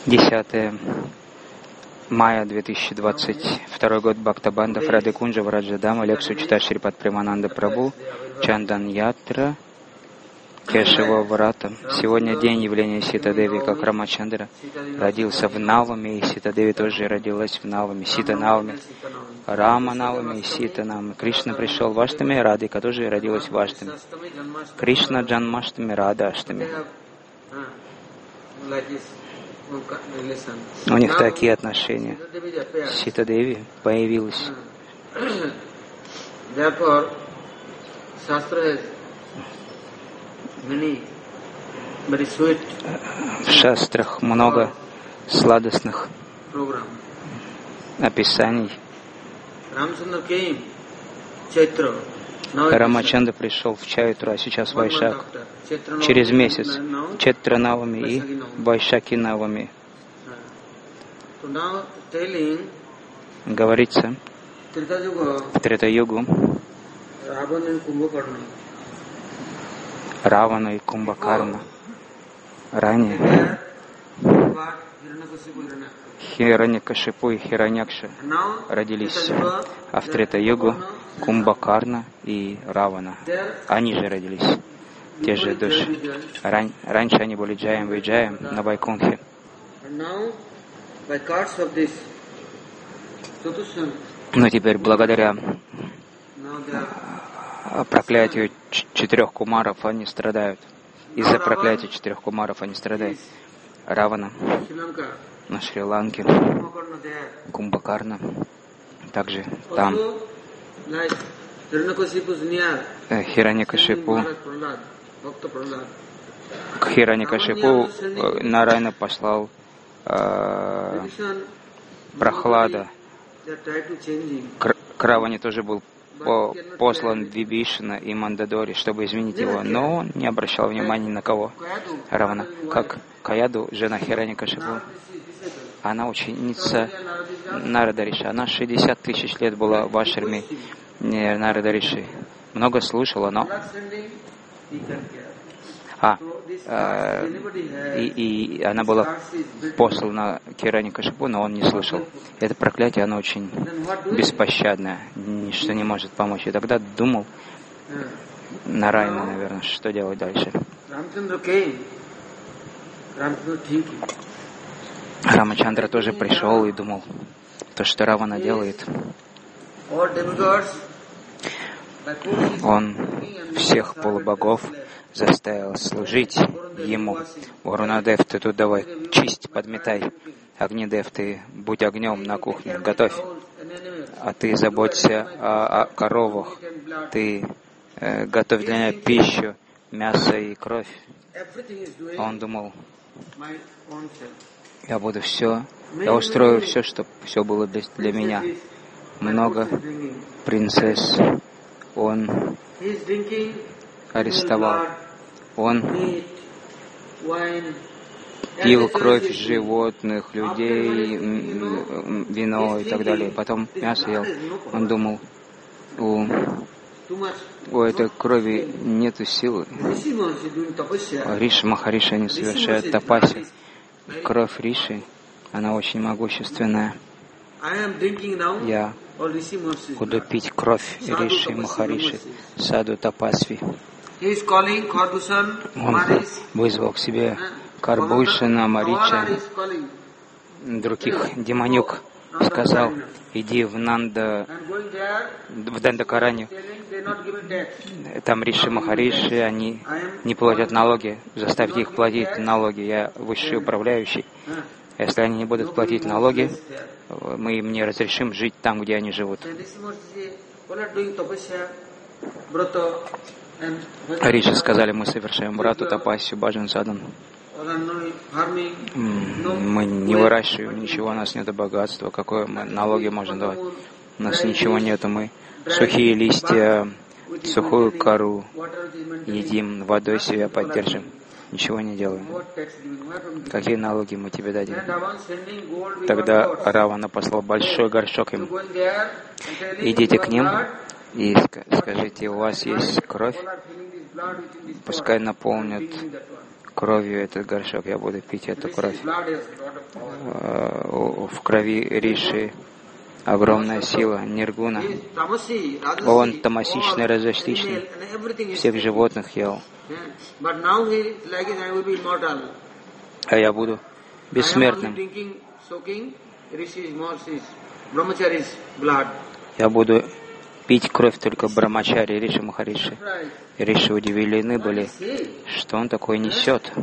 10 мая 2022 год. Бхактабандав Рады Кунджа Враджадама. Лекцию читает Шрипад Премананда Прабhu. Чандан Ятра. Кешава Врата. Сегодня день явления Сита Деви, как Рамачандра родился в Наваме, и Сита Деви тоже родилась в Наваме. Сита Наваме, Рама Наваме и Сита Наваме. Кришна пришел в Аштами, Радика тоже родилась в Аштами. Кришна Джанмаштами, Рада Аштами. У них такие отношения. Сита Деви появилась. В шастрах много сладостных описаний. Рамачандра пришел в Чайтру, а сейчас Вайшак. Через месяц Четра Навами и Вайшаки Навами. Говорится в Трета-югу Равана и Кумбакарна. Ранее Хираньякашипу и Хираньякша родились, а в Трета-югу Кумбакарна и Равана. Они же родились, те же души. Раньше они были Джаям Виджаям на Вайкунхе. Но теперь благодаря проклятию 4 кумаров они страдают. Из-за проклятия 4 кумаров они страдают. Равана на Шри-Ланке, Кумбакарна, также там. Хираньякашипу. К Хираньякашипу Нарайна послал Прохлада. К Раване тоже был послан Вибишана и Мандадори, чтобы изменить его, но он не обращал внимания ни на кого. Равана, как Каяду, жена Хираньякашипу, она ученица Нарада Риши. Она 60 тысяч лет была в ашраме Нарада Риши. Много слушала, но... И она была послана к Хираньякашипу, но он не слышал. Это проклятие, оно очень беспощадное, ничто не может помочь. И тогда думал Нарайна, наверное, что делать дальше. Рамачандра тоже пришел и думал, то, что Равана делает. Он всех полубогов заставил служить ему. Варунадев, ты тут давай чисть, подметай. Агнидев, ты будь огнем на кухне, готовь. А ты заботься о коровах. Ты готовь для меня пищу, мясо и кровь. Он думал, я устрою все, чтобы все было для меня. Много принцесс он арестовал. Он пил кровь животных, людей, вино и так далее. Потом мясо ел. Он думал, у этой крови нету силы. Риши, Махариши, они совершают тапаси. Кровь Риши, она очень могущественная. Я буду пить кровь Риши, Махариши, Саду Тапасви. Он вызвал к себе Карбушина, Марича, других демонюк, сказал, иди в Дандакаранью. Там Риши, Махариши, они не платят налоги, заставьте их платить налоги, я высший управляющий. Если они не будут платить налоги, мы им не разрешим жить там, где они живут. Риши сказали, мы совершаем брату, тапасию, баджан, садан. Мы не выращиваем ничего, у нас нет богатства. Какое мы налоги можем давать? У нас ничего нету, мы сухие листья, сухую кору едим, водой себя поддержим. Ничего не делаем. Какие налоги мы тебе дадим? Тогда Равана послал большой горшок им. Идите к ним и скажите, у вас есть кровь? Пускай наполнят кровью этот горшок, я буду пить эту кровь. В крови Риши огромная сила, ниргуна. Он тамасичный, раджасичный, всех животных ел. А я буду бессмертным. Я буду пить кровь только Брамачари, Риши Махариши. Риши удивлены были, что он такой несет.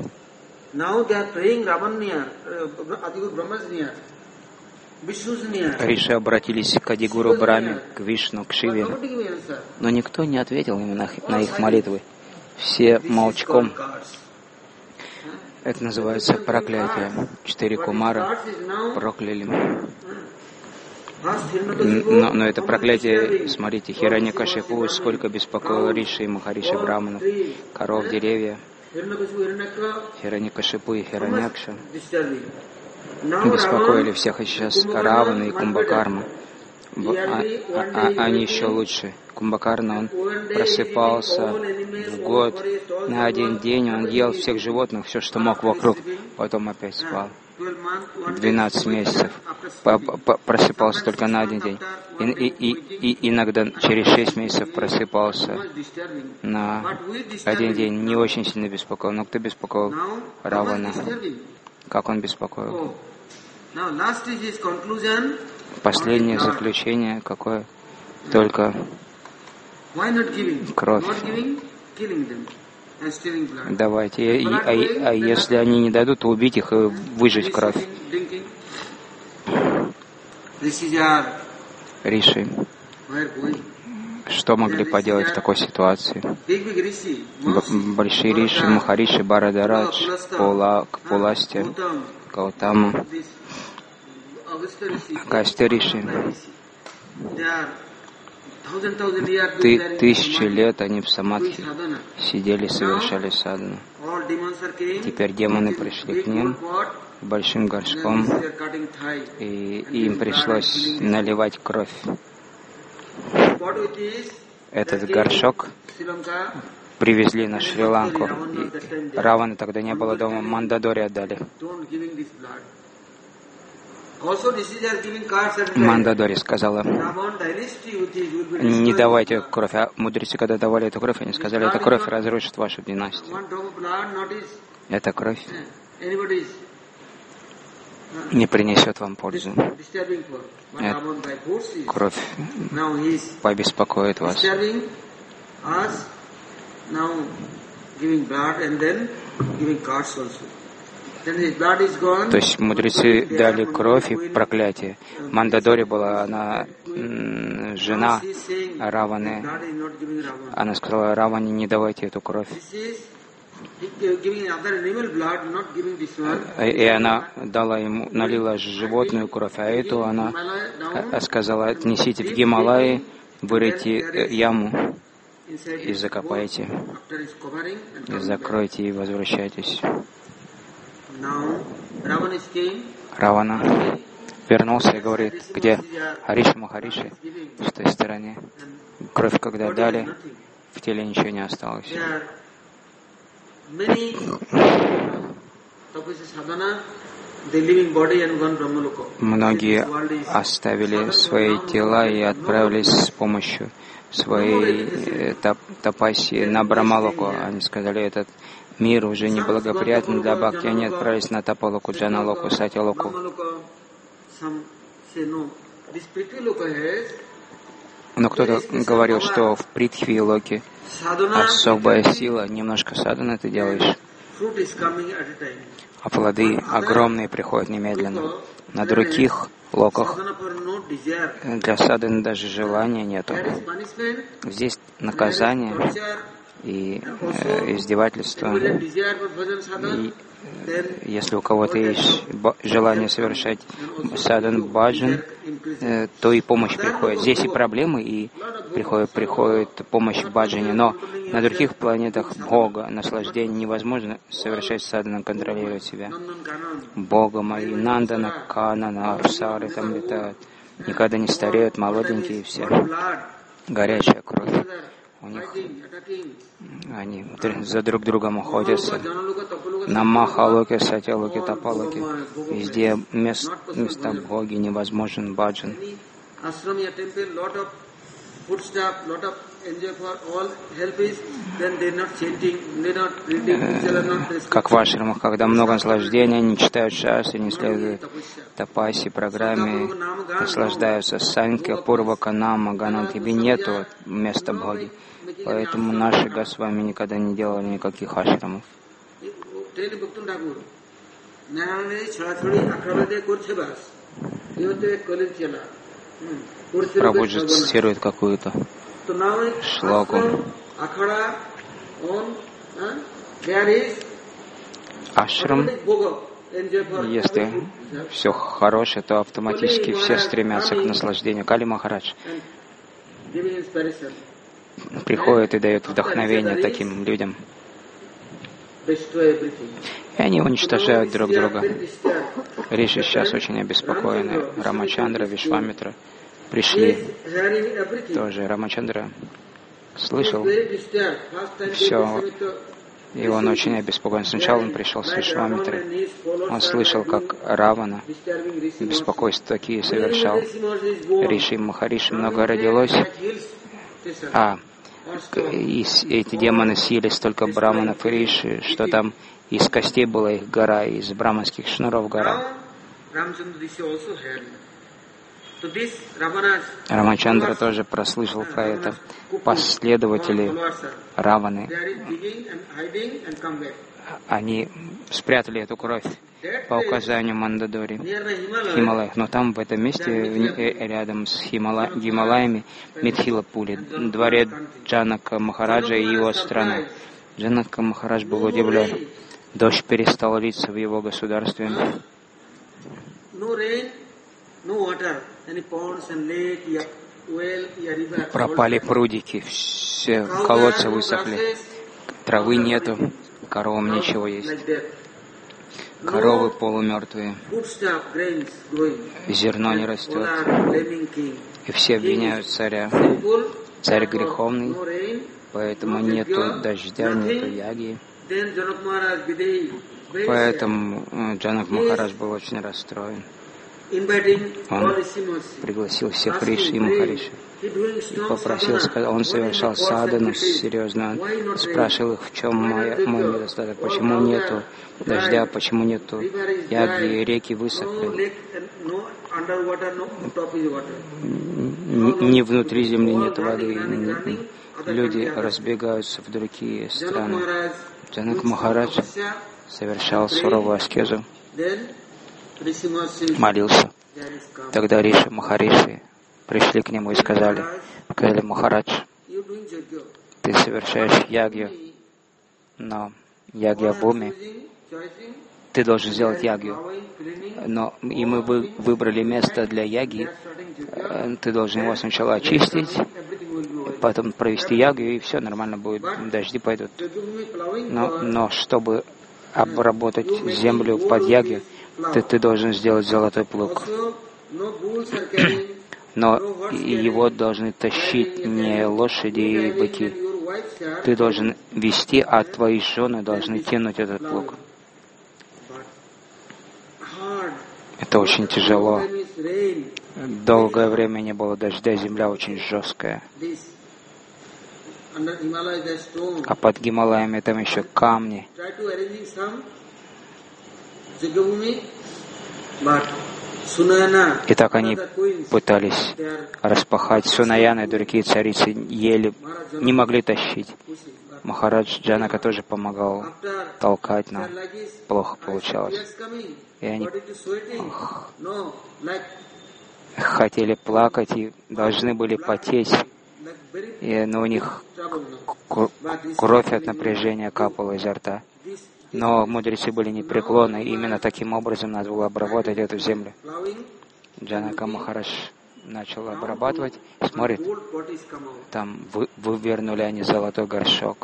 Риши обратились к Адигуру Браме, к Вишну, к Шиве, но никто не ответил им на их молитвы. Все молчком. Это называется проклятие. 4 кумара прокляли. Но это проклятие, смотрите, Хираньякашипу, сколько беспокоило Риши и Махариши Браманов, коров, деревья, Хираньякашипу и Хираньякша беспокоили всех, и сейчас Равана и Кумбакарма. Они еще лучше. Кумбакарна, он просыпался в год, на один день он ел всех животных, все, что мог вокруг, потом опять спал. 12 месяцев. Просыпался только на один день. И иногда через 6 месяцев просыпался на один день. Не очень сильно беспокоил. Но кто беспокоил? Равана. Как он беспокоил? Последнее заключение какое? Только кровь. Давайте. А если они не дадут, то убить их и выжать кровь. Риши. Что могли поделать в такой ситуации? Большие Риши, Махариши, Барадарадж, Пуластя, Гаутама, Агастья Риши. 1000 лет они в самадхи сидели, совершали садхану. Теперь демоны пришли к ним большим горшком, и им пришлось наливать кровь. Этот горшок привезли на Шри-Ланку. Равана тогда не было дома, Мандадори отдали. Мандадори сказала: не давайте кровь. А мудрецы, когда давали эту кровь, они сказали: эта кровь разрушит вашу династию. Эта кровь не принесет вам пользу. Эта кровь побеспокоит вас. То есть мудрецы дали кровь и проклятие. Мандадори была, она жена Раваны. Она сказала Раване: не давайте эту кровь. И она дала ему, налила животную кровь, а эту она сказала: отнесите в Гималаи, вырыйте яму и закопайте, и закройте, и возвращайтесь. Равана вернулся и говорит: где Риши Махариши? В той стороне. Кровь когда дали, в теле ничего не осталось. Многие оставили свои тела и отправились с помощью своей тапаси на Брамалоку. Они сказали: этот мир уже неблагоприятен для бхакти. Они отправились на Тапалоку, Джаналоку, Сатялоку. Но кто-то говорил, что в Притхви-локе особая сила, немножко садханы ты делаешь, а плоды огромные приходят немедленно. На других локах для садханы даже желания нету. Здесь наказание и издевательство. И если у кого-то есть желание совершать садан баджан, то и помощь приходит. Здесь и проблемы, и приходит помощь в баджане. Но на других планетах Бога, наслаждение невозможно совершать садану, контролировать себя. Бога мои, Нандана, Канана, Апсары там летают. Никогда не стареют, молоденькие все. Горячая кровь. У них они за друг другом охотятся. На Махалоке, Сатялоке, Тапалоке. Везде места Боги, невозможен баджан. Как в ашрамах, когда много наслаждения, не читают шастры, не следуют тапаси, программе, наслаждаются санкья, пурвака, нама, гана, тебе нету места Боги. Поэтому наши Госвами никогда не делали никаких ашрамов. Прабхуджи цитирует какую-то шлоку. Ашрам, если все хорошее, то автоматически все стремятся к наслаждению. Кали Махарадж приходит и дает вдохновение таким людям. И они уничтожают друг друга. Риши сейчас очень обеспокоены. Рамачандра, Вишвамитра пришли. Тоже Рамачандра слышал все. И он очень обеспокоен. Сначала он пришел с Вишвамитрой. Он слышал, как Равана беспокойства такие совершал. Риши Махариши много родилось. И эти демоны съели столько браманов и риши, что там из костей была их гора, из браманских шнуров гора. Рамачандра тоже прослышал про это. Последователи Раваны, они спрятали эту кровь по указанию Мандадори в Хималаях. Но там, в этом месте, рядом с Гималаями, Митхилапули, дворец Джанака Махараджа и его страна. Джанака Махарадж был удивлен. Дождь перестал литься в его государстве. Пропали прудики, все колодцы высохли, травы нету, коровам нечего есть. Коровы полумертвые, зерно не растет, и все обвиняют царя. Царь греховный, поэтому нету дождя, нету яги. Поэтому Джанак Махарадж был очень расстроен. Он пригласил всех риши и махариши и попросил, он совершал садану серьезно, он спрашивал их, в чем мой недостаток, почему нету дождя, почему нету яги, реки высохли, ни внутри земли нет воды, люди разбегаются в другие страны. Джанак Махарадж совершал суровую аскезу, молился. Тогда Риши Махариши пришли к нему и сказали: Махарадж, ты совершаешь ягью, но ягья в уме, ты должен сделать ягью. И мы выбрали место для яги, ты должен его сначала очистить, потом провести ягью, и все нормально будет, дожди пойдут. Но чтобы обработать землю под ягью, ты должен сделать золотой плуг. Но его должны тащить не лошади и быки. Ты должен вести, а твои жены должны тянуть этот плуг. Это очень тяжело. Долгое время не было дождя, земля очень жесткая. А под Гималаями там еще камни. И так они пытались распахать. Сунаяна и другие царицы еле не могли тащить. Махарадж Джанака тоже помогал толкать, но плохо получалось. И они хотели плакать и должны были потеть. Но у них кровь от напряжения капала изо рта. Но мудрецы были непреклонны, и именно таким образом надо было обработать эту землю. Джанака Махарадж начал обрабатывать, смотрит, там вывернули они золотой горшок.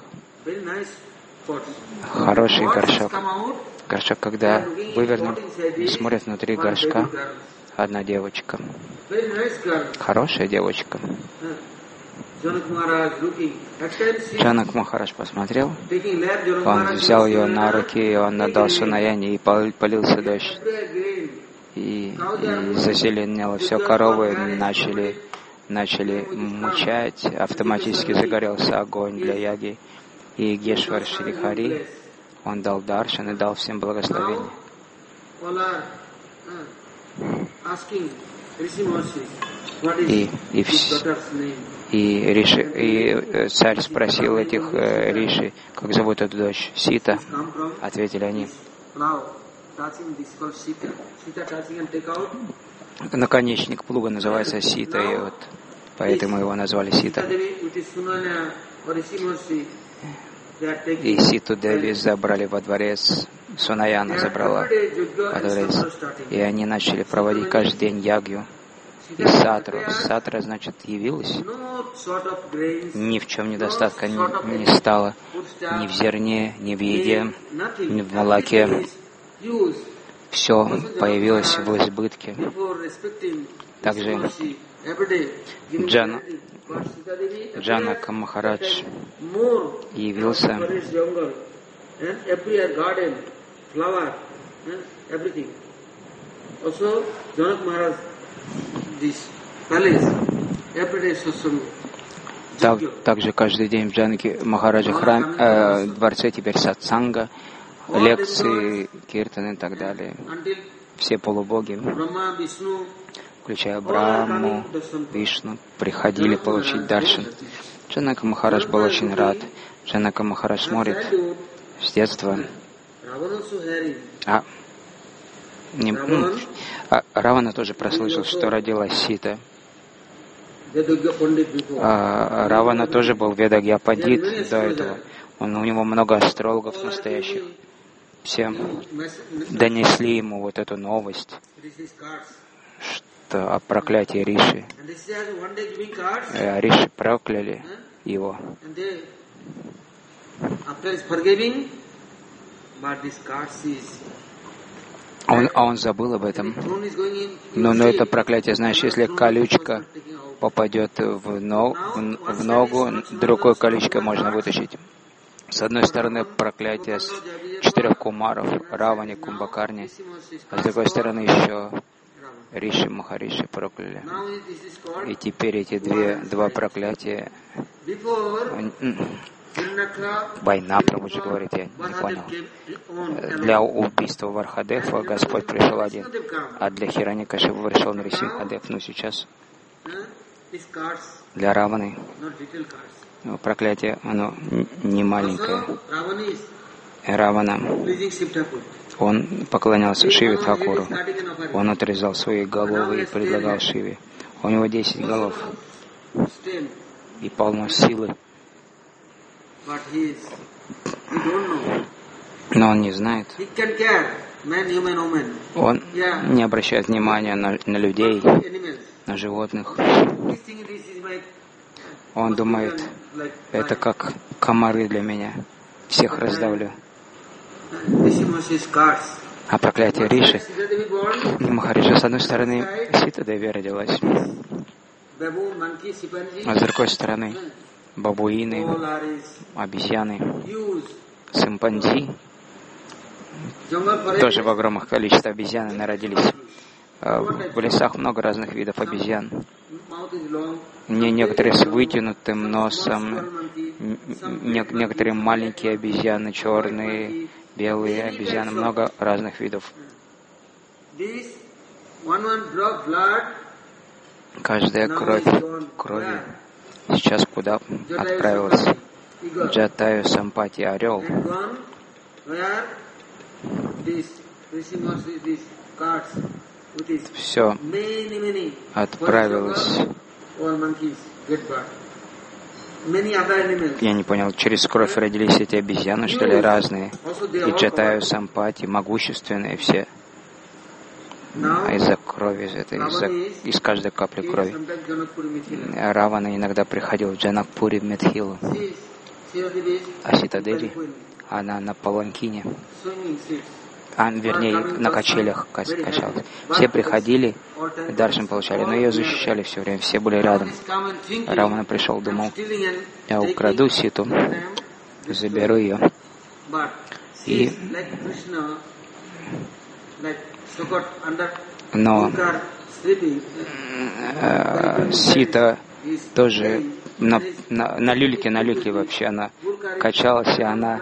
Хороший горшок. Горшок, когда вывернул, смотрит внутри горшка одна девочка. Хорошая девочка. Джанак Махарадж посмотрел, он взял ее на руки, и он отдал Сунаяне, и полился дождь. И зазеленело все, коровы начали мучать, автоматически загорелся огонь для яги. И Гешвар Шри Хари, он дал даршан и дал всем благословение. И царь спросил этих риши, как зовут эту дочь? Сита. Ответили они. Наконечник плуга называется Сита, и вот поэтому его назвали Сита. И Ситу Деви забрали во дворец, Сунаяна забрала во дворец, и они начали проводить каждый день ягью и сатру. Сатра, значит, явилась. Ни в чем недостатка не стало, ни в зерне, ни в еде, ни в молоке. Все появилось в избытке. Также Джанака Махарадж явился также каждый день в Джанаке Махараджа дворце теперь сатсанга, лекции, киртаны и так далее. Все полубоги, включая Брахму, Вишну, приходили получить даршан. Джанака Махарадж был очень рад. Джанака Махарадж смотрит с детства. Равана тоже прослышал, что родилась Сита. Равана тоже был Ведагья Пандит до этого. У него много астрологов настоящих. Все донесли ему вот эту новость, что о проклятии Риши. Риши прокляли его. Он забыл об этом. Но это проклятие, знаешь, если колючка попадет в ногу, другой колючкой можно вытащить. С одной стороны проклятие с 4 кумаров, Равани, Кумбакарни, а с другой стороны еще Риши, Махариши прокляли. И теперь эти два проклятия... Война, Прабхуджи говорит, я не понял. Для убийства Вархадева Господь пришел один, а для Хираньякашипа пришел Нарисимхадев. Но сейчас для Раваны проклятие, оно не маленькое. Равана, он поклонялся Шиве Тхакуру. Он отрезал свои головы и предлагал Шиве. У него 10 голов и полно силы. Но он не знает. Он не обращает внимания на людей, на животных. Он думает, это как комары для меня. Всех раздавлю. А проклятие Риши, Махариджа, с одной стороны, Сита Деви родилась, а с другой стороны, бабуины, обезьяны, шимпанзи, тоже в огромных количествах обезьяны народились. В лесах много разных видов обезьян. Некоторые с вытянутым носом, некоторые маленькие обезьяны, черные, белые обезьяны, много разных видов. Каждая кровь сейчас куда отправилась? Джатаю Сампати, орел. Все отправилось. Я не понял, через кровь родились эти обезьяны, что ли, разные? И Джатаю Сампати, могущественные все. А из-за крови, из каждой капли крови. Равана иногда приходил в Джанакпури, в Медхилу. А Сита Деви, она на паланкине вернее, на качелях качалась. Все приходили, даршан получали, но ее защищали все время, все были рядом. Равана пришел, думал, я украду Ситу, заберу ее. И... Но Сита тоже на люльке вообще она качалась, и она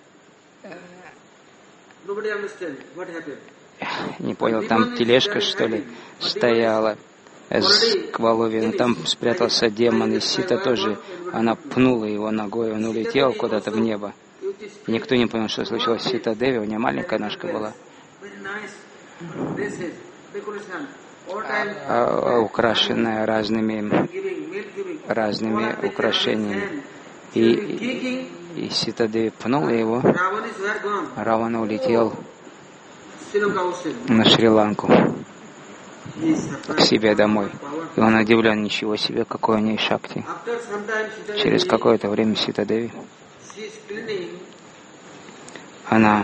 не понял, там тележка, что ли, стояла с Кваловием, там спрятался демон, и Сита тоже, она пнула его ногой, он улетел куда-то в небо. И никто не понял, что случилось с Сита Деви, у нее маленькая ножка была, украшенная разными украшениями. И Сита Деви пнула его, Равана улетел на Шри-Ланку, к себе домой. И он удивлен, ничего себе, какой у ней шакти. Через какое-то время Сита Деви, она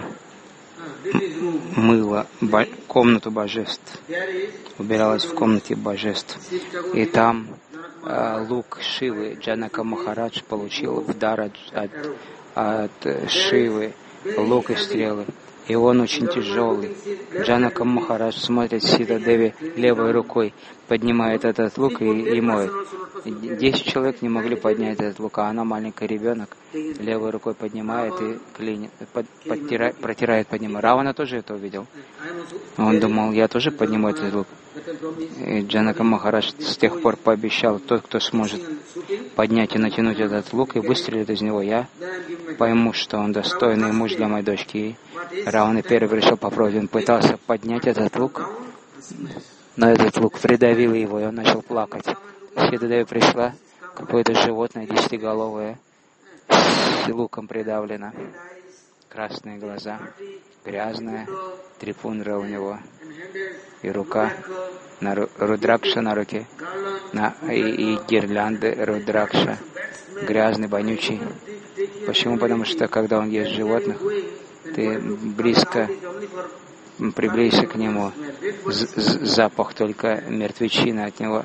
мыла комнату божеств, убиралась в комнате божеств. И там лук Шивы, Джанака Махарадж получил в дар от Шивы лук и стрелы. И он очень тяжелый. Джанака Махарадж смотрит, Сита Деви левой рукой поднимает этот лук и моет. 10 человек не могли поднять этот лук, а она, маленький ребенок, левой рукой поднимает и протирает под ним. Равана тоже это увидел. Он думал, я тоже подниму этот лук. И Джанака Махарадж с тех пор пообещал, тот, кто сможет поднять и натянуть этот лук и выстрелит из него, я пойму, что он достойный муж для моей дочки. И Равана первый решил попробовать. Он пытался поднять этот лук, но этот лук придавил его, и он начал плакать. Сита Деви пришла, какое-то животное десятиголовое, с луком придавлено, красные глаза, грязная, трипундра у него, и рука, рудракша на руке, и гирлянды рудракша, грязный, вонючий. Почему? Потому что, когда он ест животных, ты близко приблизься к нему, запах только мертвечины от него.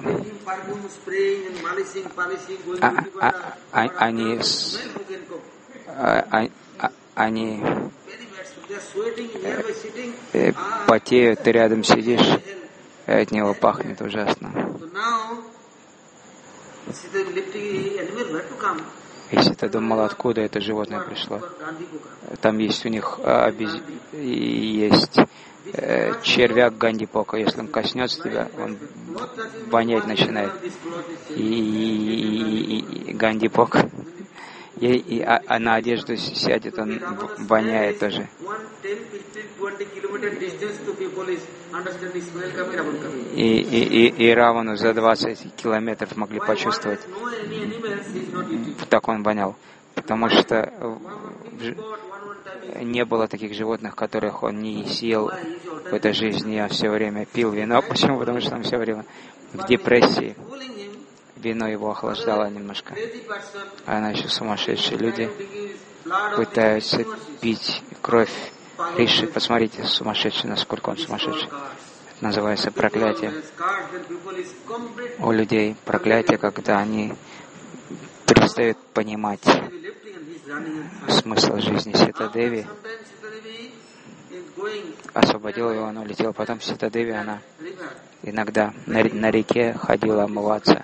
Они потеют, ты рядом сидишь, и от него пахнет ужасно. Если ты думал, откуда это животное пришло, там есть у них есть червяк Гандипока. Если он коснется тебя, он вонять начинает. И Гандипок. А на одежду сядет, он воняет тоже. И Равану за 20 километров могли почувствовать, так он вонял. Потому что не было таких животных, которых он не съел в этой жизни, а все время пил вино. Почему? Потому что он все время в депрессии. Вино его охлаждало немножко. А иначе сумасшедшие люди пытаются пить кровь Риши. Посмотрите, сумасшедший, насколько он сумасшедший. Это называется проклятие. У людей проклятие, когда они перестают понимать смысл жизни. Сита Деви освободила его, он улетел. Потом Сита Деви, она иногда на реке ходила омываться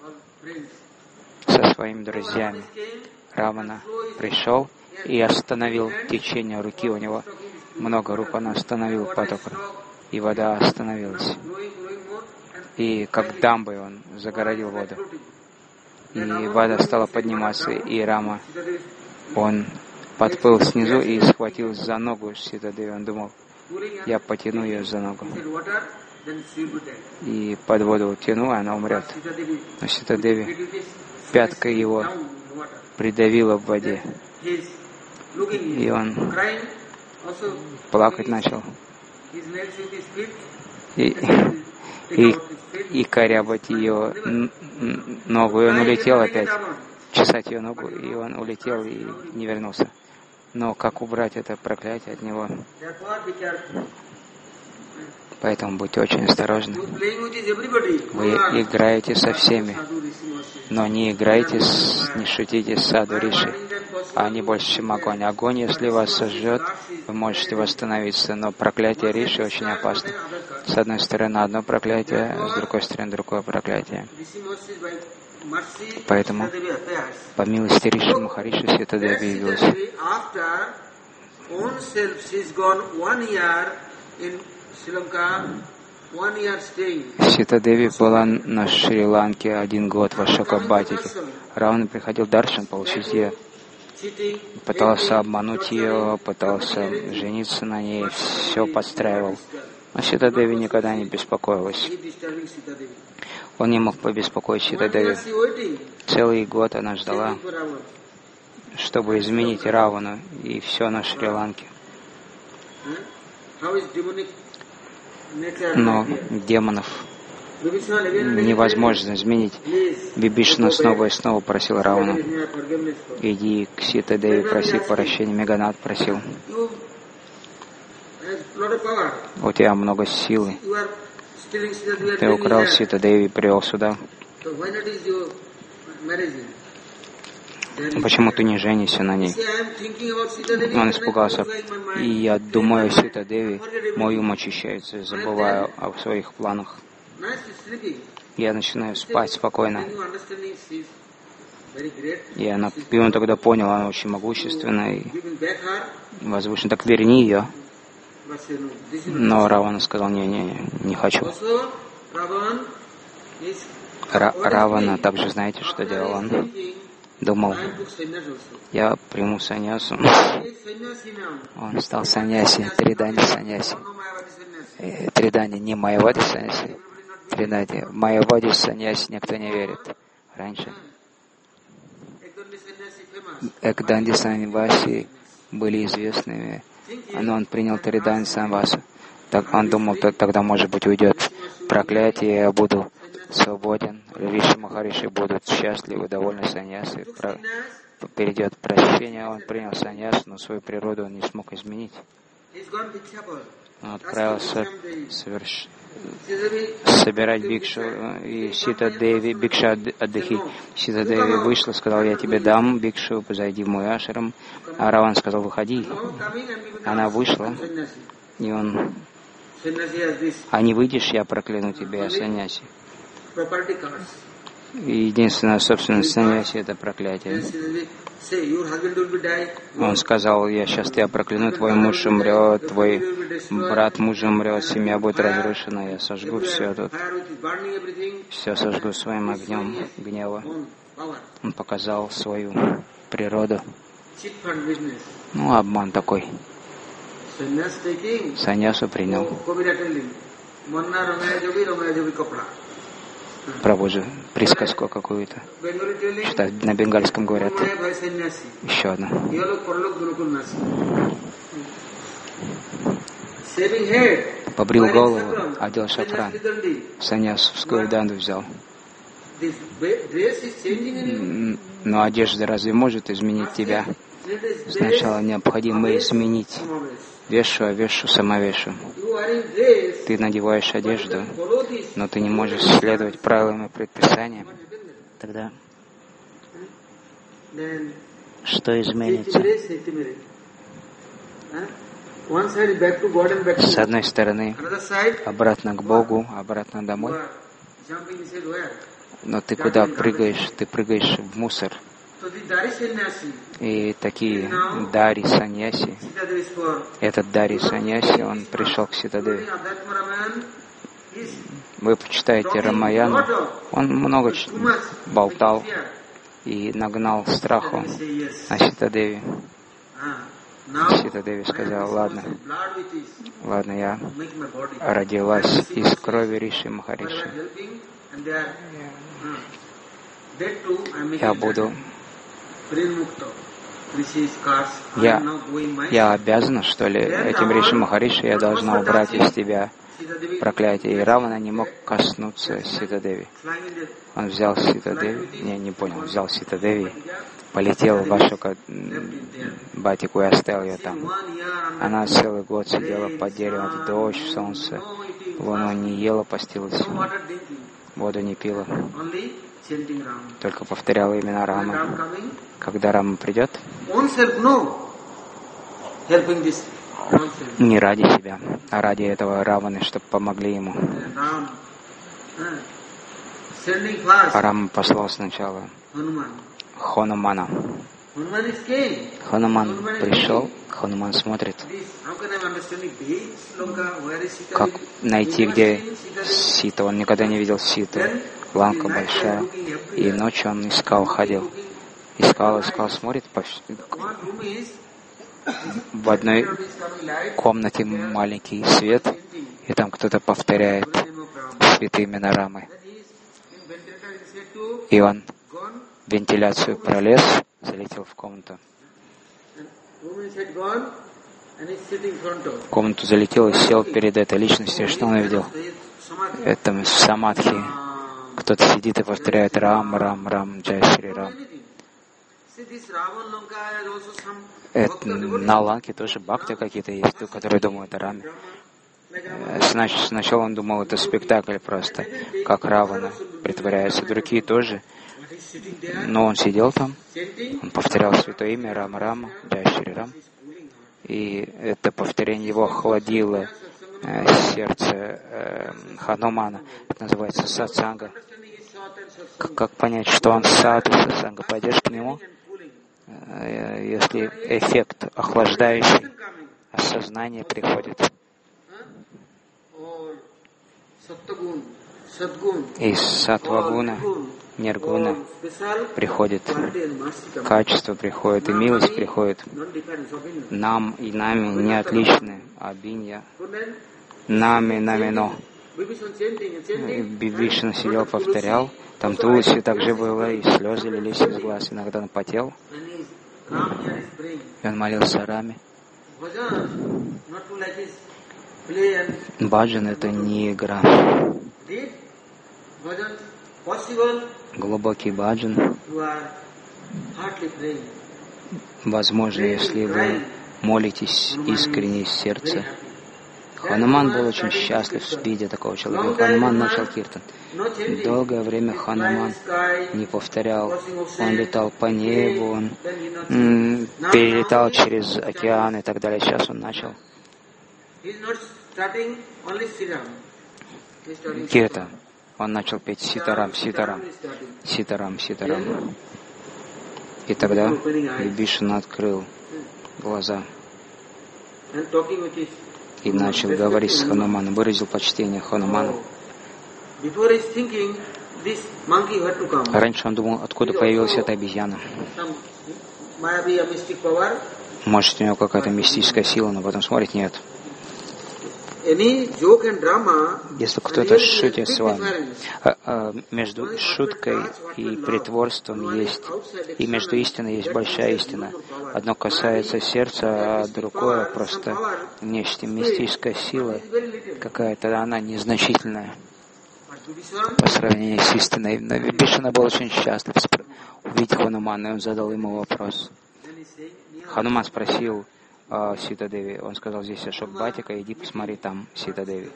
со своими друзьями. Равана пришел и остановил течение руки. У него много рук, он остановил поток, и вода остановилась. И как дамбой он загородил воду. И вода стала подниматься, и Рама, он подплыл снизу и схватил за ногу Сита Деви. Он думал, я потяну ее за ногу. И под воду тяну, она умрет. Но Сита Деви, пятка его придавила в воде. И он плакать начал. И корябать ее ногу. И он улетел опять, чесать ее ногу, и он улетел и не вернулся. Но как убрать это проклятие от него? Поэтому будьте очень осторожны. Вы играете со всеми, но не играйте, не шутите с саду риши. Они больше, чем огонь. Огонь, если вас сожжет, вы можете восстановиться, но проклятие риши очень опасно. С одной стороны одно проклятие, с другой стороны другое проклятие. Поэтому, по милости Риши Махариши, Ситадеви явилась. Ситадеви была на Шри-Ланке 1 год в Ашокабхатике. Равана приходил Даршан получить ее. Пытался обмануть ее, пытался жениться на ней, все подстраивал. Но Ситадеви никогда не беспокоилась. Он не мог побеспокоить Ситадеви. Целый год она ждала, чтобы изменить Равану, и все на Шри-Ланке. Но демонов невозможно изменить. Вибишна снова и снова просил Равану: иди к Ситадеви, проси прощения. Меганат просил: у тебя много силы. Ты украл Ситадеви и привел сюда. Почему ты не женишься на ней? Он испугался. И я думаю о Ситадеви, мой ум очищается, забываю о своих планах. Я начинаю спать спокойно. И он тогда понял, она очень могущественная и возвышена. Так верни ее. Но Равана сказал: не хочу. Равана также, знаете, что делал он? Думал: я приму саньясу. Он стал саньяси, Тридани саньяси. Тридани не Майявади саньяси. Тридани Майявади саньяси никто не верит. Раньше Экданди саньяси были известными, но он принял Тридани саньясу. Так он думал, тогда, может быть, уйдет проклятие, я буду свободен, Риши Махариши будут счастливы, довольны саньясы, перейдет прощение. Он принял саньясу, но свою природу он не смог изменить. Он отправился собирать бикшу, и Ситадеви, бикша отдыхи. Ситадеви вышла, сказала: я тебе дам бикшу, зайди в мой ашрам. А Раван сказал: выходи. Она вышла, и он: а не выйдешь, я прокляну тебя, саньяси. И единственная собственность саньяси — это проклятие. Он сказал: я сейчас тебя прокляну, твой муж умрет, твой брат муж умрет, семья будет разрушена, я сожгу все тут. Все сожгу своим огнем гнева. Он показал свою природу. Ну, обман такой. Саньясу принял. Прабхуджи присказку какую-то. Что на бенгальском говорят. Еще одна. Побрил голову, одел шафран. Саньясовскую данду взял. Но одежда разве может изменить тебя? Сначала необходимо изменить вешу, самовешу. Ты надеваешь одежду, но ты не можешь следовать правилам и предписаниям. Тогда что изменится? С одной стороны, обратно к Богу, обратно домой. Но ты куда прыгаешь? Ты прыгаешь в мусор. И такие Дари Саньяси, этот Дари Саньяси, он пришел к Ситадеве. Вы почитаете Рамаяну, он много болтал и нагнал страху на Ситадеве. Ситадеви сказал: ладно, я родилась из крови Риши Махариши. Я буду... Я обязана, что ли, этим Риши Махариши, я должна убрать из тебя проклятие. И Равана не мог коснуться Ситадеви. Он взял Ситадеви, взял Ситадеви полетел в Ашока Батику и оставил ее там. Она целый год сидела под деревом в дождь, в солнце, луну не ела, постилась, воду не пила, только повторяла имена Рамы. Когда Рама придет, не ради себя, а ради этого Раваны, чтобы помогли ему. Рама послал сначала Ханумана. Хануман пришел, Хануман смотрит, как найти, где Сита. Он никогда не видел Ситу. Ланка большая. И ночью он ходил. Искал, смотрит. В одной комнате маленький свет, и там кто-то повторяет святые имена Рамы. И он в вентиляцию пролез, залетел в комнату. В комнату залетел и сел перед этой личностью. Что он увидел? Это самадхи. Кто-то сидит и повторяет Рам, Рам, Рам, Джай Шри Рам. На Ланке тоже бхакты какие-то есть, которые думают о Раме. Сначала он думал, это спектакль просто, как Равана притворяется. Другие тоже. Но он сидел там, он повторял святое имя Рама Рама, Джай Шри Рам. И это повторение его охладило сердце Ханумана. Это называется сатсанга. Как понять, что он сад и сатсанга? Пойдешь к нему, если эффект охлаждающий, осознание приходит. Из сатвагуна, ниргуна приходит качество, приходит и милость приходит. Нам и нами не отличны, а бинья. Нами, но. Вишну сидел, повторял. Там Тулси также было, и слезы лились из глаз. Иногда он потел. И он молился о Раме. Баджан — это не игра. Глубокий баджан возможно, если вы молитесь искренне из сердца. Хануман был очень счастлив, видя такого человека. Хануман начал киртан. Долгое время Хануман не повторял. Он летал по небу, он перелетал через океан и так далее. Сейчас он начал киртан. Он начал петь Ситарам, Ситарам, Ситарам, Ситарам. И тогда Вибишана открыл глаза и начал говорить с Хануманом, выразил почтение Хануману. Раньше он думал, откуда появилась эта обезьяна. Может, у него какая-то мистическая сила, но потом смотрит, нет. Если кто-то шутит с вами, между шуткой и притворством есть, и между истиной есть большая истина. Одно касается сердца, а другое просто нечто мистическая сила какая-то, она незначительная по сравнению с истиной. Но Вибишана был очень счастлив увидеть Ханумана, и он задал ему вопрос. Хануман спросил Сита Деви. Он сказал, здесь Ашок Батика, иди посмотри, там Сита Деви.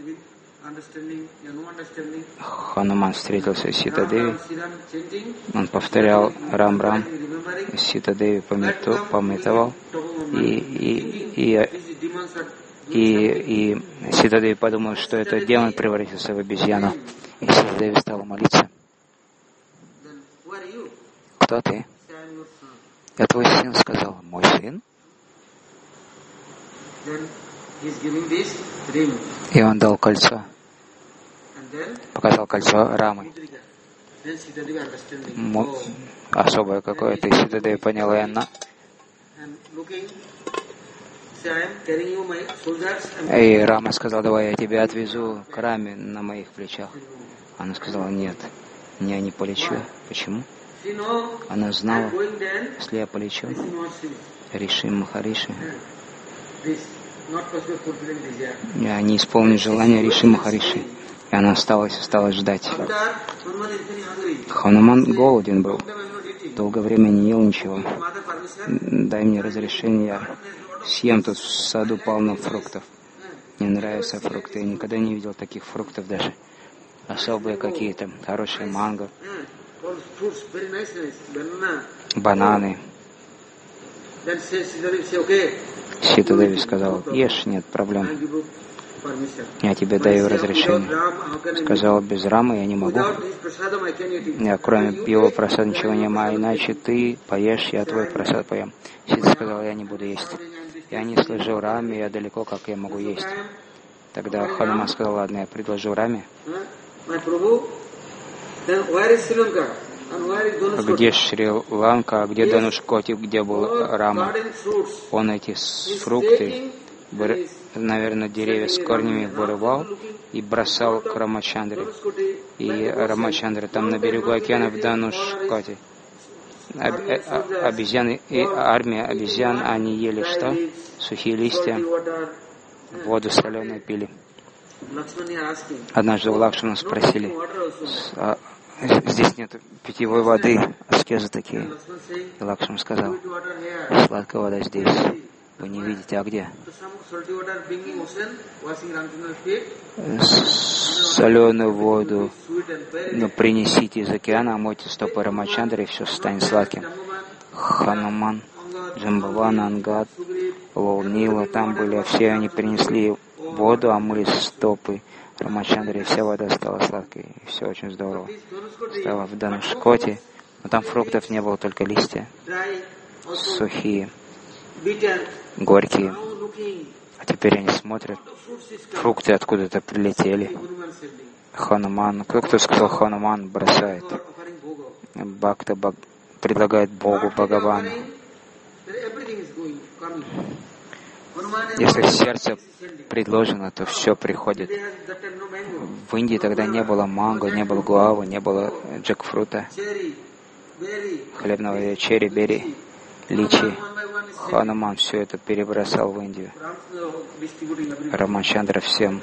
Хануман встретился с Сита Деви. Он повторял Рам-Рам. Сита Деви пометовал. И Сита Деви подумал, что это демон превратился в обезьяну. И Сита Деви стала молиться. Кто ты? Я твой сын, сказал. Мой сын? И он дал кольцо. Показал кольцо Рамы. Особое какое-то. И Сита Деви поняла, и она. И Рама сказал, давай я тебя отвезу к Раме на моих плечах. Она сказала, нет, я не полечу. Почему? Она знала, если я полечу, Риши Махариши, я не исполню желания Риши Махариши. И она осталась ждать. Хануман голоден был. долгое время не ел ничего. Дай мне разрешение, я съем, тут в саду полно фруктов. Мне нравятся фрукты, я никогда не видел таких фруктов даже. Особые какие-то, хорошие манго, бананы. Сита Деви сказал, ешь, нет проблем. Я тебе даю разрешение. Сказал, без Рамы я не могу. Я кроме его просада ничего не имею, иначе ты поешь, я твой просад поем. Сита сказал, я не буду есть. Я не служил Раме, я далеко, как я могу есть. Тогда Хануман сказал, ладно, я предложу Раме. Где Шри-Ланка, где Данушкоти, где был Рама? Он эти фрукты, наверное, деревья с корнями вырывал и бросал к Рамачандре. И Рамачандра там на берегу океана в Данушкоти. Обезьяны и армия обезьян, они ели что? Сухие листья, воду соленую пили. Однажды у Лакшмана спросили, здесь нет питьевой воды, аскезы такие. И Лакшман сказал, сладкая вода здесь, вы не видите, а где? Соленую воду, но принесите из океана, омойте стопы Рамачандры, и все станет сладким. Хануман, Джамбаван, Ангад, Лол-Нила, там были, все они принесли воду, омыли стопы Рамачандры, и вся вода стала сладкой, и все очень здорово. Стало в Данушкоте, но там фруктов не было, только листья, сухие, горькие. А теперь они смотрят, фрукты откуда-то прилетели. Хануман, кто сказал, Хануман бросает. Бхакта предлагает Богу, Бхагавану. Если в сердце предложено, то все приходит. В Индии тогда не было манго, не было гуавы, не было джекфрута, хлебного черри, бери, личи. Хануман все это перебросал в Индию. Рамачандра всем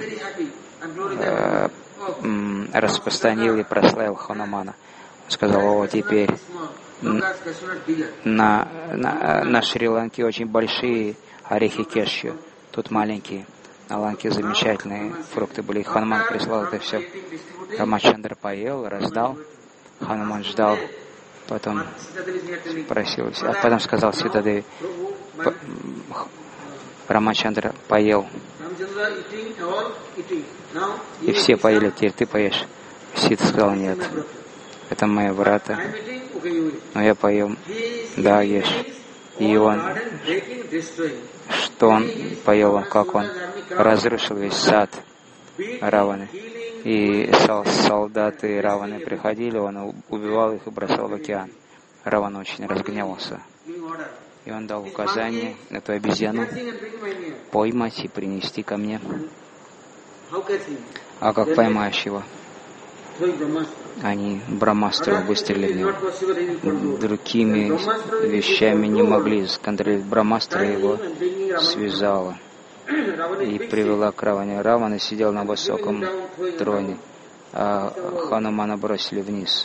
распространил и прославил Ханумана. Он сказал, теперь на Шри-Ланке очень большие орехи кешью, тут маленькие. На Ланке замечательные фрукты были. Хануман прислал это все. Рамачандра поел, раздал. Хануман ждал. Потом спросил, а потом сказал Ситадеви, Рамачандра поел. И все поели, теперь ты поешь. Сита сказал, нет, это мои брата. Но я поем, да, ешь. И он, что он поел, как он разрушил весь сад Раваны. И солдаты Раваны приходили, он убивал их и бросал в океан. Равана очень разгневался. И он дал указание эту обезьяну поймать и принести ко мне. А как поймаешь его? Они Брахмастру выстрелили в него. Другими вещами не могли сконтролировать. Брахмастра его связала и привела к Раване. Равана сидел на высоком троне, а Ханумана бросили вниз.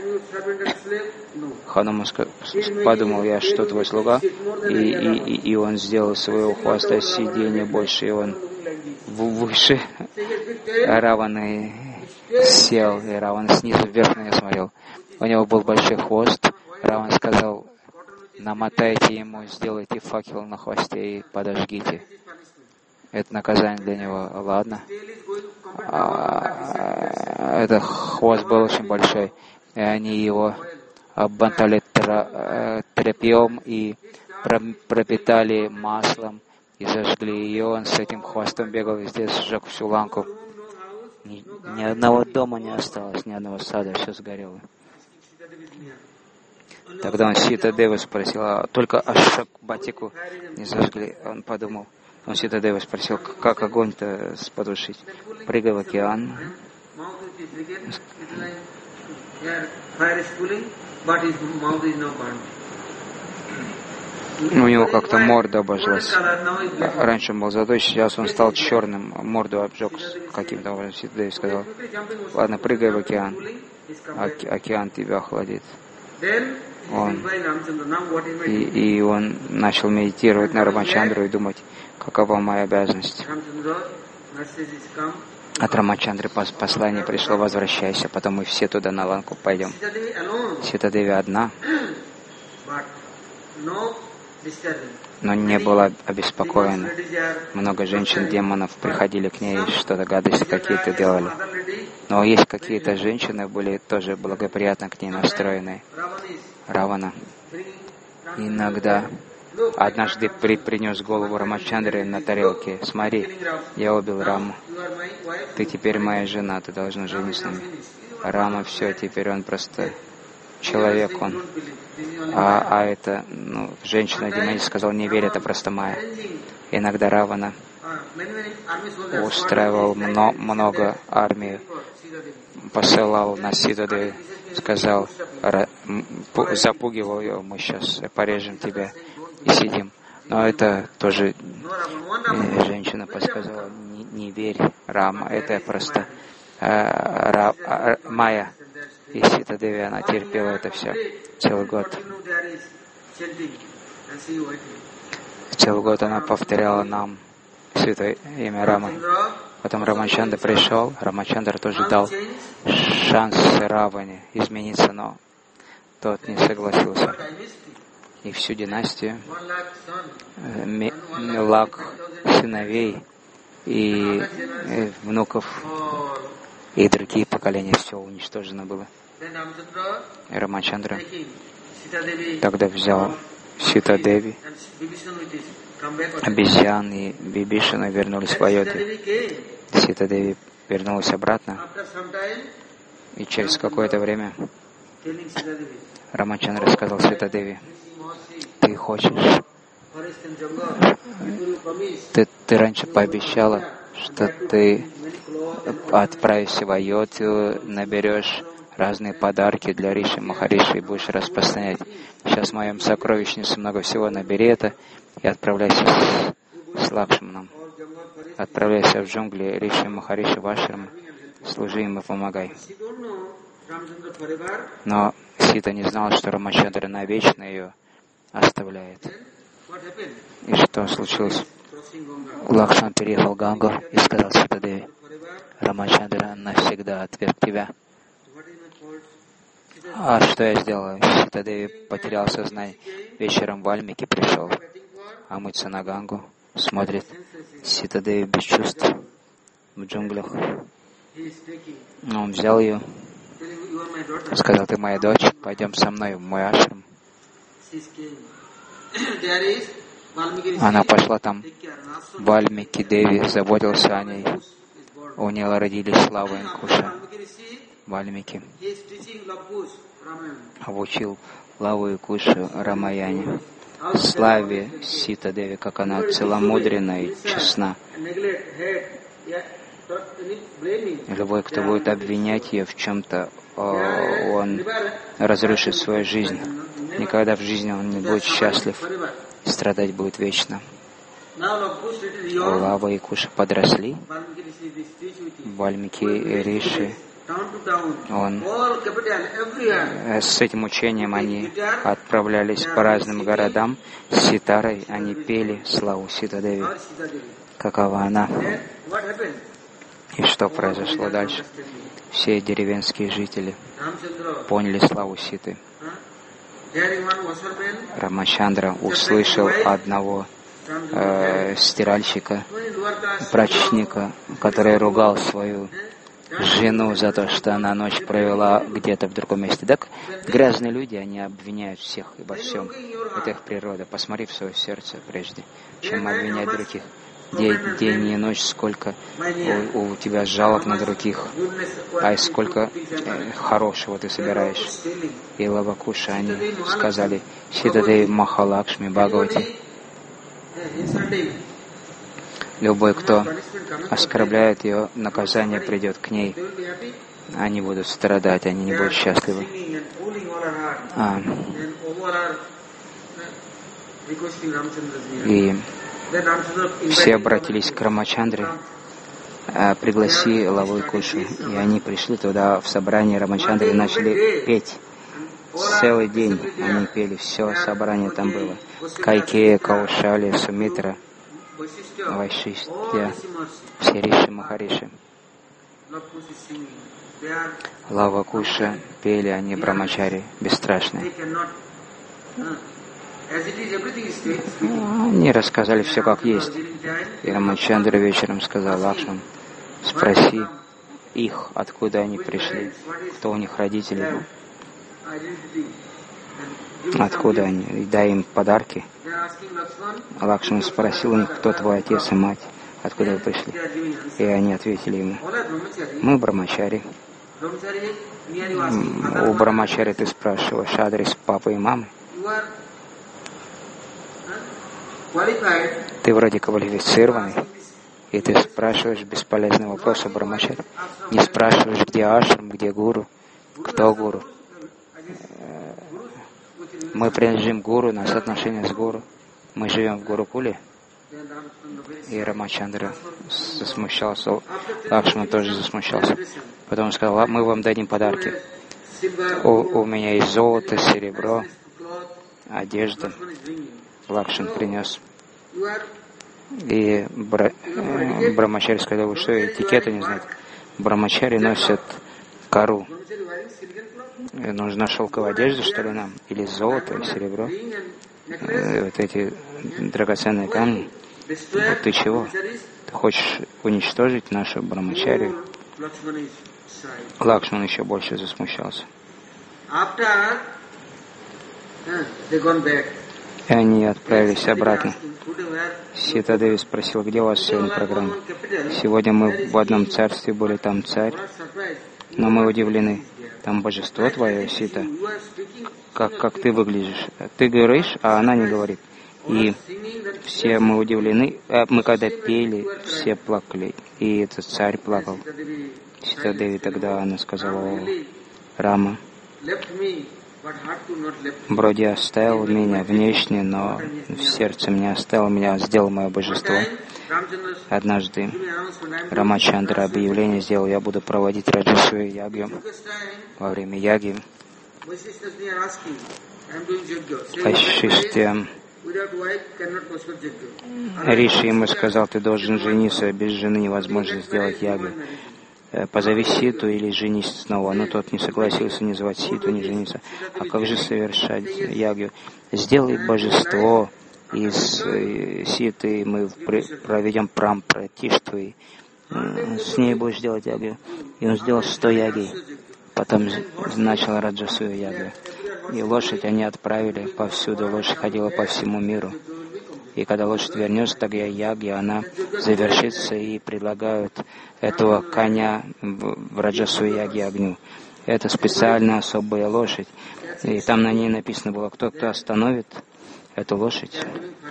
Хануман подумал, я что, твой слуга? И он сделал своего хвоста сиденье больше, и он выше Раваны сел, и Раван снизу вверх на него смотрел. У него был большой хвост. Раван сказал, намотайте ему, сделайте факел на хвосте и подожгите. Это наказание для него. Ладно. Этот хвост был очень большой. И они его обмотали тряпьем и пропитали маслом и зажгли. И он с этим хвостом бегал везде, сжег всю Ланку. Ни одного дома не осталось, ни одного сада, все сгорело. Тогда он Сита Деву спросил, а только Ашок Батику не зажгли. Он подумал, он Сита Деву спросил, как огонь-то потушить? Прыгай в океан. У него как-то морда обожглась. Раньше он был золотой, сейчас он стал черным, морду обжег каким-то образом. Ситадеви сказал, ладно, прыгай в океан, океан тебя охладит. И он начал медитировать на Рамачандру и думать, какова моя обязанность. От Рамачандры послание пришло: возвращайся, потом мы все туда на ланку пойдем. Сита-деви одна, но не была обеспокоена. Много женщин-демонов приходили к ней, что-то гадости какие-то делали. Но есть какие-то женщины, были тоже благоприятно к ней настроенные. Равана иногда однажды принес голову Рамачандры на тарелке. Смотри, я убил Раму. Ты теперь моя жена, ты должна жениться на мне. Рама, все, теперь он просто человек, он. А это, женщина демонист сказал, не верь, это просто Майя. Иногда Равана устраивал много армии, посылал на Сита-деви, сказал, запугивал ее, мы сейчас порежем тебя и сидим. Но это тоже женщина подсказала, не верь, Рама, это просто Майя. И Сита-деви, она терпела это все целый год. Целый год она повторяла нам святое имя Рамы. Потом Рамачандра пришел, Рамачандра тоже дал шанс Раване измениться, но тот не согласился. И всю династию, лак сыновей и внуков и другие поколения, все уничтожено было. И Рамачандра тогда взял Сита-деви, обезьян и Бибишину вернулись в Айодхью. Сита-деви вернулась обратно, и через какое-то время Рамачандра сказал Сита-деви, ты хочешь, ты раньше пообещала, что ты отправишься в Айодхью, наберешь разные подарки для Риши Махариши и будешь распространять. Сейчас в моем сокровищнице много всего, набери это и отправляйся с Лакшманом. Отправляйся в джунгли Риши Махариши в ашрам, служи им и помогай. Но Сита не знала, что Рамачандра навечно ее оставляет. И что случилось? Лакшман переехал Гангу и сказал Сита-деви, Рамачандра навсегда отверг тебя. А что я сделала? Сита-деви потерял сознание. Вечером Вальмики пришел омыться на Гангу, смотрит, Сита-деви без чувств в джунглях. Он взял ее, сказал, ты моя дочь, пойдем со мной в мой ашрам. Она пошла там. Вальмики-деви заботился о ней. У нее родились Лава и Куша. Вальмики обучил Лаву и Кушу Рамаяне. Славе Сита-деви, как она целомудренна и честна. Любой, кто будет обвинять ее в чем-то, он разрушит свою жизнь. Никогда в жизни он не будет счастлив. Страдать будет вечно. Лава и Куша подросли. Вальмики и Риши. С этим учением они отправлялись по разным городам. С ситарой они пели славу Сита-деви. Какова она? И что произошло дальше? Все деревенские жители поняли славу Ситы. Рамачандра услышал одного стиральщика, прачечника, который ругал свою жену за то, что она ночь провела где-то в другом месте. Так грязные люди, они обвиняют всех и во всем. Это их природа. Посмотри в свое сердце прежде, чем обвинять других. День и ночь, сколько у тебя жалоб на других, а сколько хорошего ты собираешь. И Лава-Куша, они сказали, Сита-деви Махалакшми Бхагавати. Любой, кто оскорбляет ее, наказание придет к ней. Они будут страдать, они не будут счастливы. И все обратились к Рамачандре, пригласи Лаву и Кушу. И они пришли туда в собрание Рамачандры и начали петь. Целый день они пели, все собрание там было. Кайкея, Каушали, Сумитра, Вайшистья, все Риши, Махариши. Лава Куша пели, они брамачари, бесстрашные. Они рассказали все как есть. И Рамачандра вечером сказал: Лакшман, спроси их, откуда они пришли, кто у них родители, откуда они, и дай им подарки. Лакшман спросил у них, кто твой отец и мать, откуда вы пришли. И они ответили ему: мы брамачари. У брамачари ты спрашиваешь адрес папы и мамы. Ты вроде квалифицированный, и ты спрашиваешь бесполезный вопрос о брамачари. Не спрашиваешь, где ашрам, где гуру, кто гуру. Мы принадлежим гуру, у нас отношения с гуру. Мы живем в Гурукуле. И Рамачандра засмущался, Лакшман тоже засмущался. Потом он сказал: мы вам дадим подарки. У меня есть золото, серебро, одежда. Лакшман принес. И брамачари сказали: вы что, этикета не знаете? Брамачари носят кору. Нужна шелковая одежда, что ли, нам? Или золото, серебро? Вот эти драгоценные камни. Вот ты чего? Ты хочешь уничтожить нашу брамачарию? Лакшман еще больше засмущался. И они отправились обратно. Сита Деви спросила: где у вас сегодня программа? Сегодня мы в одном царстве были, там царь. Но мы удивлены. Там божество твое, Сита. Как ты выглядишь? Ты говоришь, а она не говорит. И все мы удивлены. Мы когда пели, все плакали. И этот царь плакал. Сита Деви тогда она сказала: Рама, вроде оставил меня внешне, но в сердце меня оставил, меня сделал мое божество. Однажды Рамачандра объявление сделал: я буду проводить раджасвою ягью. Во время яги Вайшистья Риши ему сказал: ты должен жениться, без жены невозможно сделать ягью. Позови Ситу или женись снова. Но тот не согласился ни звать Ситу, ни жениться. А как же совершать ягью? Сделай божество из Ситы, мы проведем прампратиштву, и с ней будешь делать ягью. И он сделал 100 ягий. Потом начал раджасую ягью. И лошадь они отправили повсюду. Лошадь ходила по всему миру. И когда лошадь вернется, тогда яги, она завершится, и предлагают этого коня в раджасую яги огню. Это специальная особая лошадь. И там на ней написано было: кто-то остановит эту лошадь,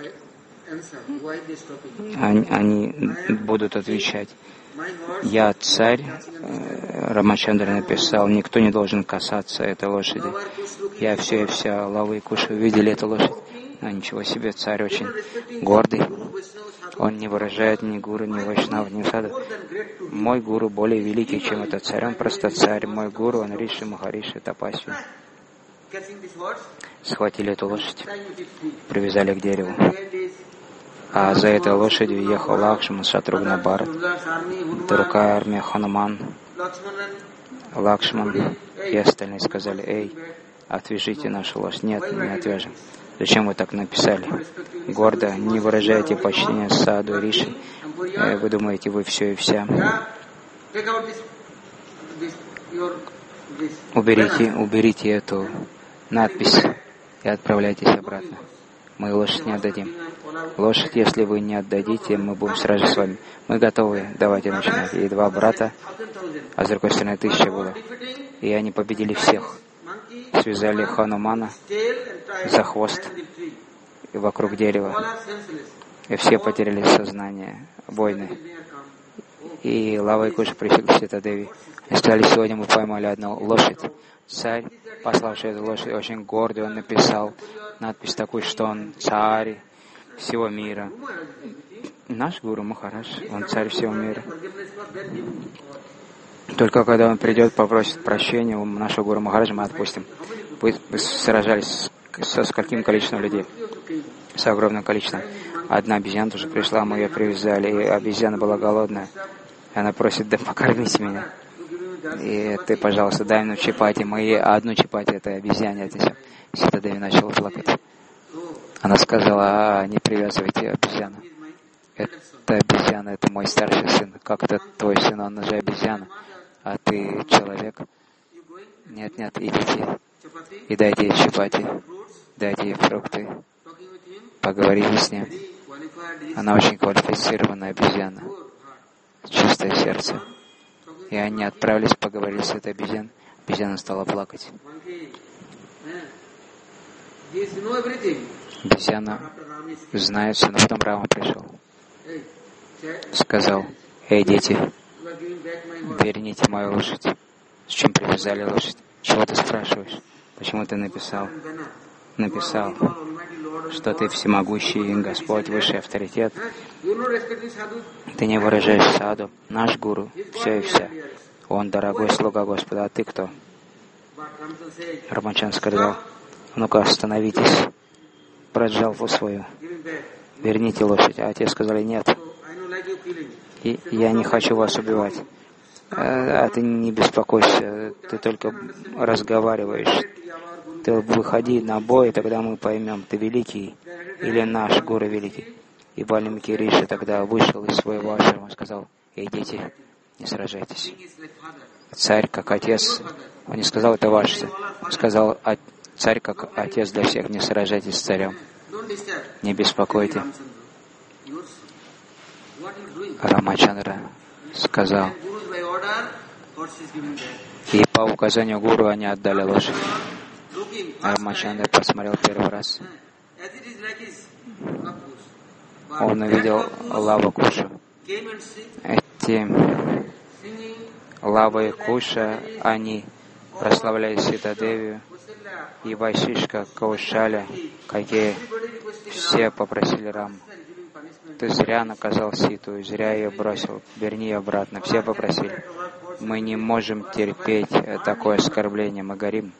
они будут отвечать: я царь. Рамачандра написал: никто не должен касаться этой лошади. Я все и вся, Лава и Куша видели эту лошадь. А ничего себе, царь очень гордый. Он не выражает ни гуру, ни вайшнав, ни саду. Мой гуру более великий, чем этот царь. Он просто царь. Мой гуру, он Риши, Махариши, Тапасви. Схватили эту лошадь, привязали к дереву. А за этой лошадью ехал Лакшман, Шатругна, Бхарат, другая армия Хануман. Лакшман и остальные сказали: эй, отвяжите нашу лошадь. Нет, не отвяжем. Зачем вы так написали? Гордо, не выражаете почтения саду, Риши. Вы думаете, вы все и вся. Уберите эту надпись и отправляйтесь обратно. Мы лошадь не отдадим. Лошадь, если вы не отдадите, мы будем сразу с вами. Мы готовы, давайте начинать. И 2 брата, а с другой стороны 1000 было. И они победили всех. Связали Ханумана за хвост и вокруг дерева. И все потеряли сознание, воины. И Лава и Куша пришли к Сита Деви. И сказали: сегодня мы поймали одну лошадь. Царь, пославший эту лошадь, очень гордый, он написал надпись такую, что он царь всего мира. Наш гуру Махарадж, он царь всего мира. Только когда он придет, попросит прощения у нашего гуру Махараджа, мы отпустим. Вы сражались со скольким количеством людей? С огромным количеством. Одна обезьяна тоже пришла, мы ее привязали, и обезьяна была голодная. Она просит: да покормите меня. И ты, пожалуйста, дай мне чапати. Мы ей одну чапати этой обезьяне отнесем. Сита Деви начала плакать. Она сказала: не привязывайте обезьяну. Это обезьяна, это мой старший сын. Как это твой сын? Он же обезьяна. А ты человек. Нет, идите и дайте ей чапати. Дайте ей фрукты. Поговорите с ним. Она очень квалифицированная обезьяна. Чистое сердце. И они отправились поговорить с этой обезьяной. Обезьяна стала плакать. Обезьяна знает все, но потом Рама пришел. Сказал: эй, дети, верните мою лошадь. С чем привязали лошадь? Чего ты спрашиваешь? Почему ты написал, что ты всемогущий Господь, высший авторитет? Ты не выражаешь саду. Наш гуру, все и вся. Он дорогой слуга Господа, а ты кто? Рамачан сказал: ну-ка, остановитесь. Проджалву свою. Верните лошадь. А те сказали: нет. И я не хочу вас убивать. А ты не беспокойся, ты только разговариваешь. Ты выходи на бой, тогда мы поймем, ты великий или наш гуру великий. И Вальмики Риши тогда вышел из своего ашрама и сказал: эй, дети, не сражайтесь. Царь как отец, он не сказал: это ваш сын. Он сказал: царь как отец для всех, не сражайтесь с царем. Не беспокойте. Рамачандра сказал. И по указанию гуру они отдали лошадь. Рамачандра посмотрел первый раз. Он увидел Лава Куша. Эти Лава и Куша, они прославляли Сита Деви и Вайшишка, Каушаля, какие все попросили Раму: ты зря наказал Ситу, и зря ее бросил, верни ее обратно. Все попросили. Мы не можем терпеть такое оскорбление, мы горим.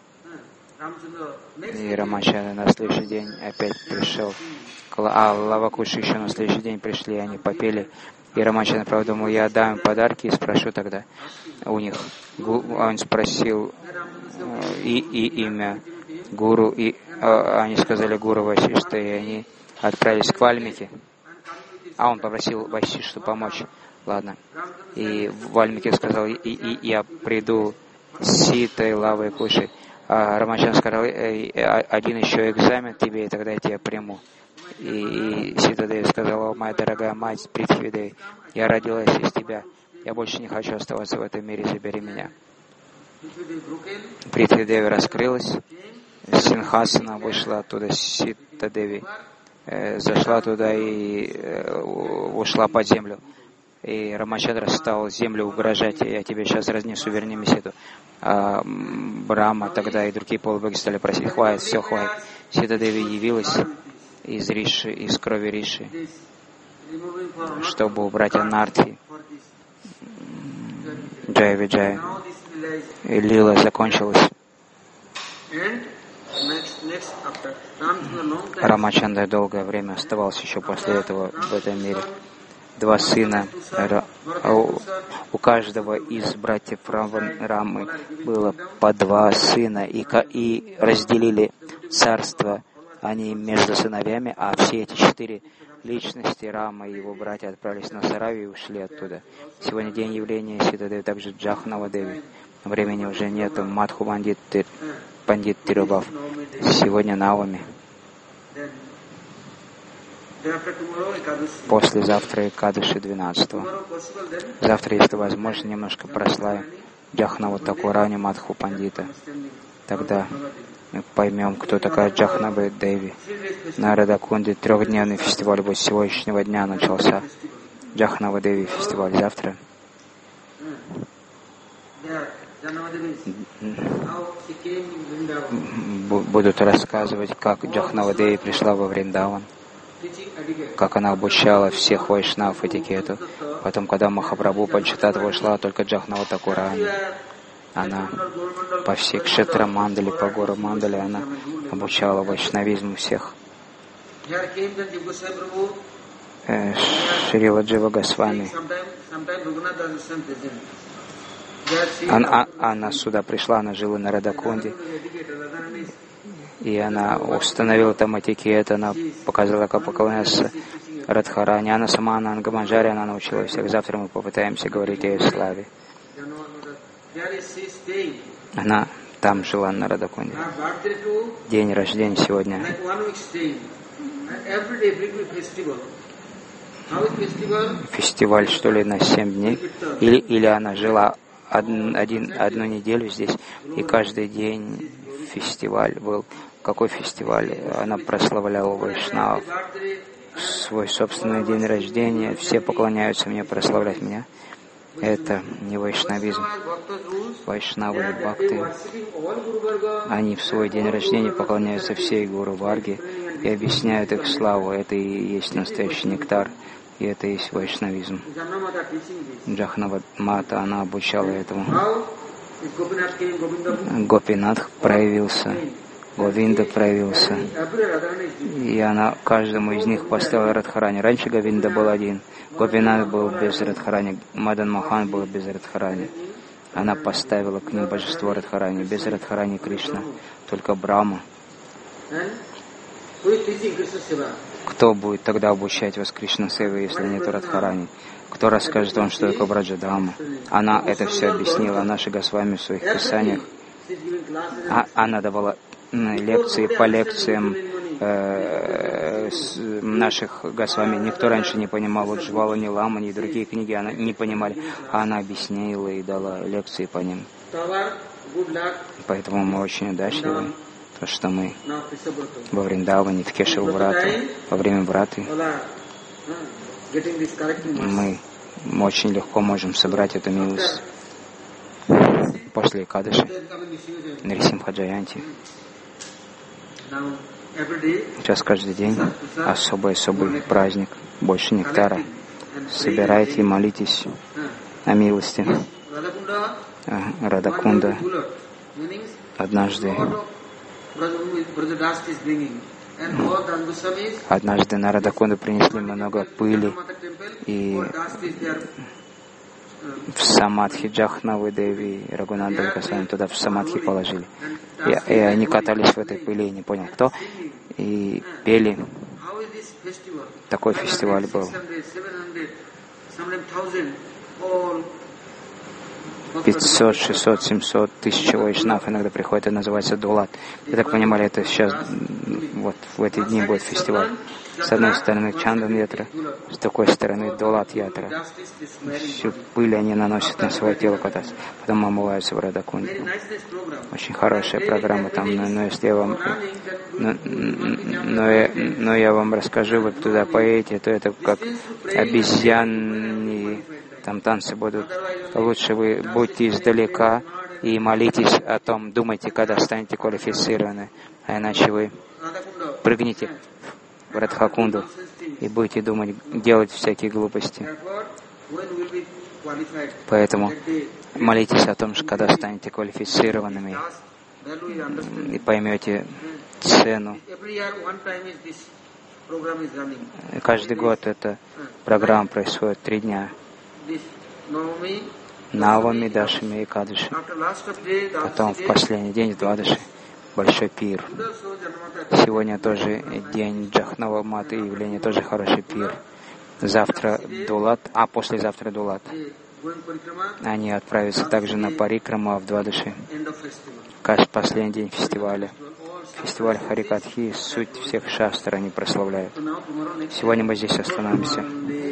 И Рамачандра на следующий день опять пришел. Лавакуши еще на следующий день пришли, они попели. И Рамачандра, правда, думал: я дам им подарки и спрошу тогда у них. Он спросил и имя гуру, и они сказали гуру Васишта, и они отправились к Вальмике. А он попросил Васишту помочь. Ладно. И Вальмики сказал: я приду с Ситой, Лавой, Кушей. А Рамачандра сказал: один еще экзамен тебе, и тогда я тебя приму. И Сита Деви сказала: моя дорогая мать Притхви Деви, я родилась из тебя. Я больше не хочу оставаться в этом мире, забери меня. Притхви Деви раскрылась. Синхасана вышла оттуда, Сита Деви зашла туда и ушла под землю. И Рамачандра стал землю угрожать: я тебе сейчас разнесу, верни мне Ситу. А Брахма тогда и другие полубоги стали просить: хватит, все, хватит. Сита Деви явилась из Риши, из крови Риши, чтобы убрать анархи. Джая Виджая. И лила закончилась. Рамачандра долгое время оставался еще после этого в этом мире. Два сына. У каждого из братьев Рамы было по два сына, и разделили царство они между сыновьями, а все эти 4 личности, Рама и его братья, отправились на Сарави и ушли оттуда. Сегодня день явления Сита Деви, также Джахнава Деви. Времени уже нету. Мадху Пандит Тирубав. Сегодня Навами. Послезавтра Экадаши 12-го. Завтра, если возможно, немножко прославим Джахнаву Такурани Мадху Пандита. Тогда мы поймем, кто такая Джахнава Деви. На Радакунде 3-дневный фестиваль будет с сегодняшнего дня начался. Джахнава Деви фестиваль завтра. Будут рассказывать, как Джахнава Деви пришла во Вриндаван, как она обучала всех вайшнав этикету. Потом, когда Махапрабху Панчататтва ушла, только Джахнава Такурани Она по всей Кшетра Мандали, по гору Мандали, она обучала вайшнавизму всех. Шрила Джива Госвами. Она сюда пришла, она жила на Радакунде, и она установила там этикет, она показала, как поклоняться Радхарани. Она сама, она Ангаманджари, она научила всех. Завтра мы попытаемся говорить о ее славе. Она там жила на Радакунде. День рождения сегодня. Фестиваль, что ли, на 7 дней? Или она жила одну неделю здесь, и каждый день фестиваль был. Какой фестиваль? Она прославляла Вайшнав. Свой собственный день рождения. Все поклоняются мне, прославлять меня. Это не вайшнавизм. Вайшнавы и бхакты, они в свой день рождения поклоняются всей Гуру Варге и объясняют их славу. Это и есть настоящий нектар, и это и есть вайшнавизм. Джахнава Мата, она обучала этому. Гопинатх проявился, Говинда проявился, и она каждому из них поставила Радхарани. Раньше Говинда был один, Гопинатх был без Радхарани, Мадан Мохан был без Радхарани. Она поставила к ним божество Радхарани, без Радхарани Кришна, только Брахма. Кто будет тогда обучать вас Кришна Севе, если нет Радхарани? Кто расскажет вам, что такое Браджадхама? Она это все объяснила, наши Госвами в своих писаниях. Она давала лекции по лекциям наших Госвами. Никто раньше не понимал, вот Жвала Нилама, ни другие книги она не понимали. А она объяснила и дала лекции по ним. Поэтому мы очень удачливы, то, что мы во Вриндаване, в Кешавраты, во время Враты, мы очень легко можем собрать эту милость после Экадаши, Нарисимха Джаянти. Сейчас каждый день особый праздник, больше нектара. Собирайте и молитесь о милости. Радакунда. Однажды на Радакунду принесли много пыли, и в Самадхи Джахнавы Деви и Рагунанда Госвами туда в Самадхи положили. И они катались в этой пыли, не понял кто, и пели. Такой фестиваль был. 500, 600, 700 тысяч вайшнав иногда приходит, это называется Дулат. Вы так понимали, это сейчас, вот в эти дни будет фестиваль. С одной стороны Чандан Ятра, с другой стороны Дулат Ятра. Всю пыль они наносят на свое тело, потом омываются в Радакунде. Очень хорошая программа там, но если я вам, но я вам расскажу, вы туда поедете, то это как обезьяны, там танцы будут. Лучше вы будьте издалека и молитесь о том, думайте, когда станете квалифицированы, а иначе вы прыгните в Радхакунду и будете думать, делать всякие глупости. Поэтому молитесь о том, что когда станете квалифицированными и поймете цену. Каждый год эта программа происходит 3 дня. Навами, Дашами и Кадыши. Потом в последний день, в Двадаши, большой пир. Сегодня тоже день Джахнава Маты, явление тоже хороший пир. Завтра Дулат, а послезавтра Дулат. Они отправятся также на Парикраму в Двадаши. Последний день фестиваля. Фестиваль Харикатхи, суть всех шастр они прославляют. Сегодня мы здесь остановимся.